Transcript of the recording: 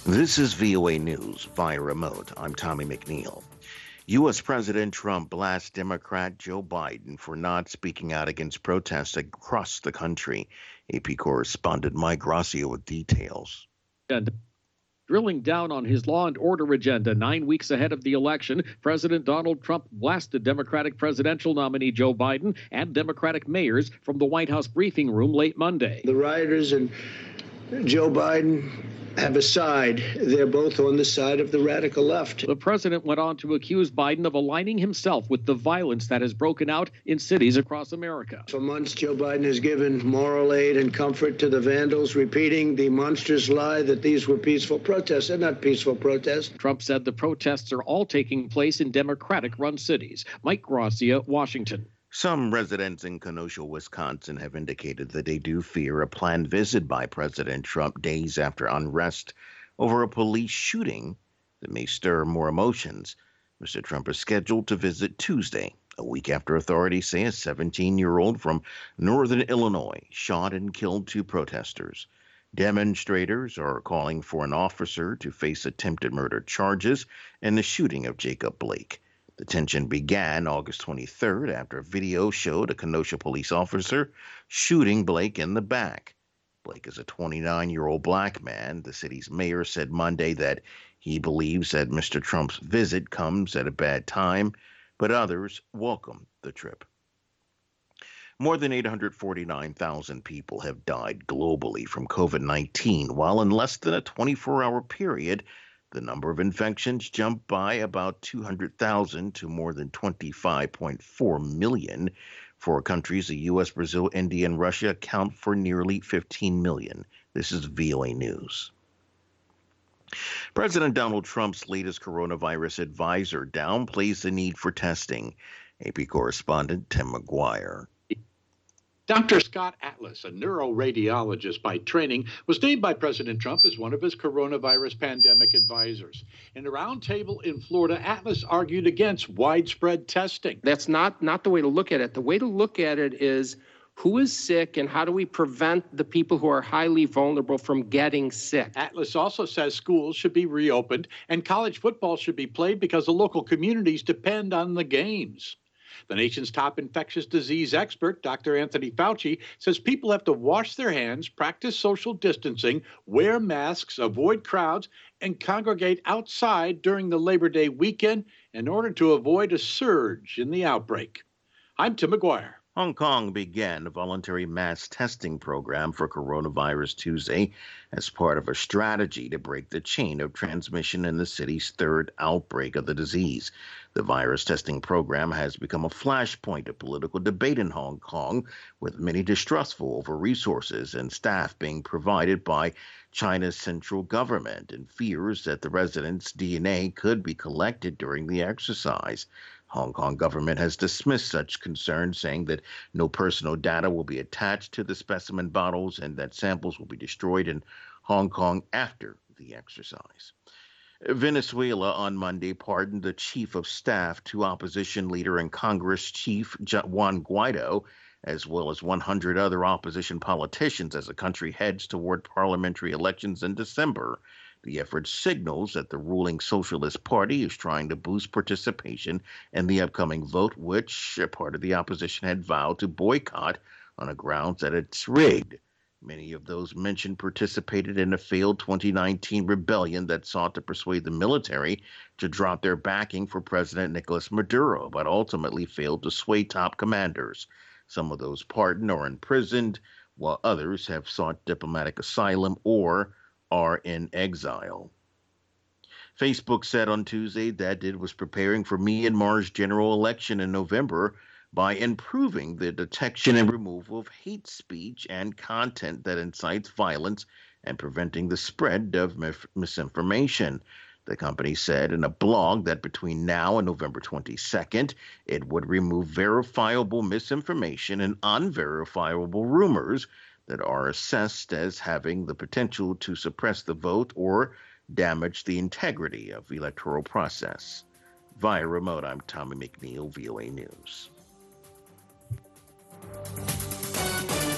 This is VOA News via remote. I'm Tommy McNeil. U.S. President Trump blasts Democrat Joe Biden for not speaking out against protests across the country. AP correspondent Mike Gracia with details. And drilling down on his law and order agenda 9 weeks ahead of the election, President Donald Trump blasted Democratic presidential nominee Joe Biden and Democratic mayors from the White House briefing room late Monday. The rioters and Joe Biden have a side. They're both on the side of the radical left. The president went on to accuse Biden of aligning himself with the violence that has broken out in cities across America. For months, Joe Biden has given moral aid and comfort to the vandals, repeating the monstrous lie that these were peaceful protests. They're not peaceful protests. Trump said the protests are all taking place in Democratic-run cities. Mike Gracia, Washington. Some residents in Kenosha, Wisconsin have indicated that they do fear a planned visit by President Trump days after unrest over a police shooting that may stir more emotions. Mr. Trump is scheduled to visit Tuesday, a week after authorities say a 17-year-old from northern Illinois shot and killed two protesters. Demonstrators are calling for an officer to face attempted murder charges in the shooting of Jacob Blake. The tension began August 23rd after a video showed a Kenosha police officer shooting Blake in the back. Blake is a 29-year-old black man. The city's mayor said Monday that he believes that Mr. Trump's visit comes at a bad time, but others welcome the trip. More than 849,000 people have died globally from COVID-19, while in less than a 24-hour period, the number of infections jumped by about 200,000 to more than 25.4 million. For countries, the U.S., Brazil, India, and Russia account for nearly 15 million. This is VOA News. President Donald Trump's latest coronavirus advisor downplays the need for testing. AP correspondent Tim McGuire. Dr. Scott Atlas, a neuroradiologist by training, was named by President Trump as one of his coronavirus pandemic advisors. In a roundtable in Florida, Atlas argued against widespread testing. That's not the way to look at it. The way to look at it is who is sick and how do we prevent the people who are highly vulnerable from getting sick. Atlas also says schools should be reopened and college football should be played because the local communities depend on the games. The nation's top infectious disease expert, Dr. Anthony Fauci, says people have to wash their hands, practice social distancing, wear masks, avoid crowds, and congregate outside during the Labor Day weekend in order to avoid a surge in the outbreak. I'm Tim McGuire. Hong Kong began a voluntary mass testing program for coronavirus Tuesday as part of a strategy to break the chain of transmission in the city's third outbreak of the disease. The virus testing program has become a flashpoint of political debate in Hong Kong, with many distrustful over resources and staff being provided by China's central government and fears that the residents' DNA could be collected during the exercise. Hong Kong government has dismissed such concerns, saying that no personal data will be attached to the specimen bottles and that samples will be destroyed in Hong Kong after the exercise. Venezuela on Monday pardoned the chief of staff to opposition leader and Congress Chief Juan Guaido, as well as 100 other opposition politicians as the country heads toward parliamentary elections in December. The effort signals that the ruling Socialist Party is trying to boost participation in the upcoming vote, which a part of the opposition had vowed to boycott on the grounds that it's rigged. Many of those mentioned participated in a failed 2019 rebellion that sought to persuade the military to drop their backing for President Nicolas Maduro, but ultimately failed to sway top commanders. Some of those pardoned are imprisoned, while others have sought diplomatic asylum or are in exile. Facebook said on Tuesday that it was preparing for Myanmar's general election in November by improving the detection and removal of hate speech and content that incites violence and preventing the spread of misinformation. The company said in a blog that between now and November 22nd, it would remove verifiable misinformation and unverifiable rumors that are assessed as having the potential to suppress the vote or damage the integrity of the electoral process. Via remote, I'm Tommy McNeil, VOA News.